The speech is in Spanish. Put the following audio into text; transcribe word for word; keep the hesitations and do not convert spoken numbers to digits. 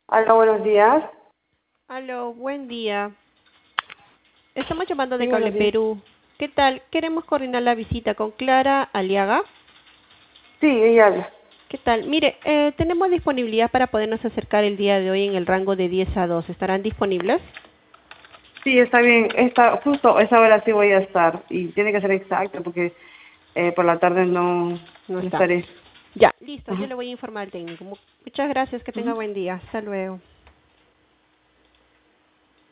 Hola, buenos días. Aló, buen día. Estamos llamando Sí, de buenos Cable días. Perú. ¿Qué tal? Queremos coordinar la visita con Clara Aliaga. Sí, ella habla. ¿Qué tal? Mire, eh, tenemos disponibilidad para podernos acercar el día de hoy en el rango de diez a dos. ¿Estarán disponibles? Sí, está bien. Está, justo a esa hora sí voy a estar. Y tiene que ser exacto porque eh, por la tarde no, No no está. estaré. Ya, listo. Yo Ajá. le voy a informar al técnico. Mu- Muchas gracias. Que tenga Ujú. buen día. Hasta luego.